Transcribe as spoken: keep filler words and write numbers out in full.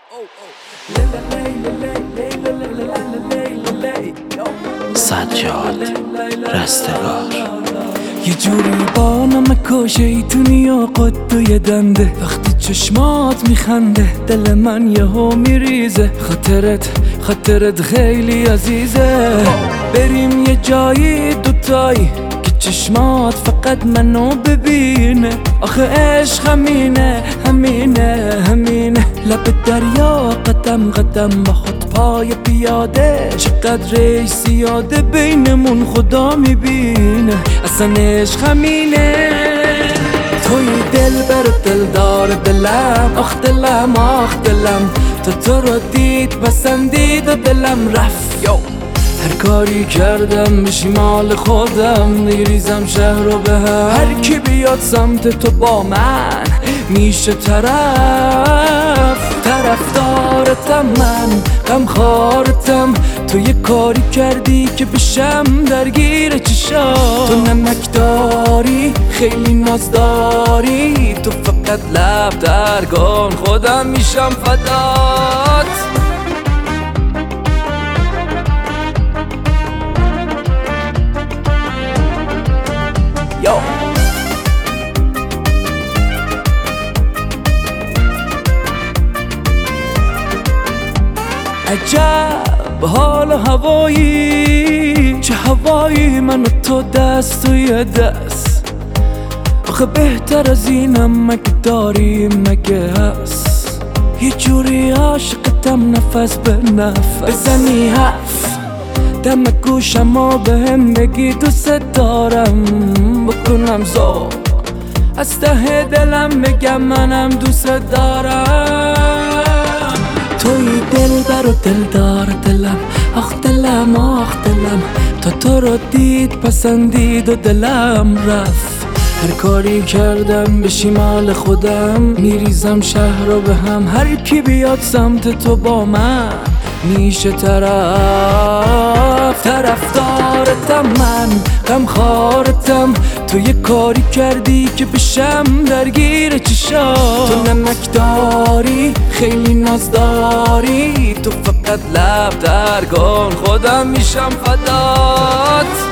سجاد رستگار. یه جوری با نمک و شیطونی و قد و دنده، وقتی چشمات میخنده دل من یهو میریزه. خاطرت خاطرت خیلی عزیزه. بریم یه جایی دوتایی که چشمات فقط منو ببینه. آخه عشق همینه همینه همینه. لب دریا قدم قدم با خود پای پیاده، چقدر زیاده بینمون خدا میبینه. اصلا عشق همینه. توی دل بر دل دار دلم، آخ دلم آخ دلم. تو تو رو دید پسندید و دلم رفت. یو هر کاری کردم بشی مال خودم، میریزم شهر رو به هم. هر کی بیاد سمت تو با من میشه طرف. طرفدارتم من، غمخوارتم. تو یه کاری کردی که بشم درگیر چشام. تو نمک داری خیلی ناز داری، تو فقط لب در کن خودم میشم فدات. یو عجب حال هوایی، چه هوایی من و تو دست توی دست. آخه بهتر از اینم مگه داریم مگه هست؟ یه جوری عاشقتم نفس به نفس. بزنی حرف دم گوشم و بهم بگی دوست دارم، بکنم ذوق از ته دلم بگم منم دوست دارم. توی دل بر و دل دار دلم، آخ دلم آخ دلم. تا تو رو دید پسندید و دلم رفت. هر کاری کردم بشی مال خودم، میریزم شهر رو به هم. هر کی بیاد سمت تو با من میشه طرف. طرفدارتم من، غمخوارتم. تو یه کاری کردی که بشم درگیر چشام. تو نمک داری خیلی ناز داری، تو فقط لب در کن خودم میشم فدات.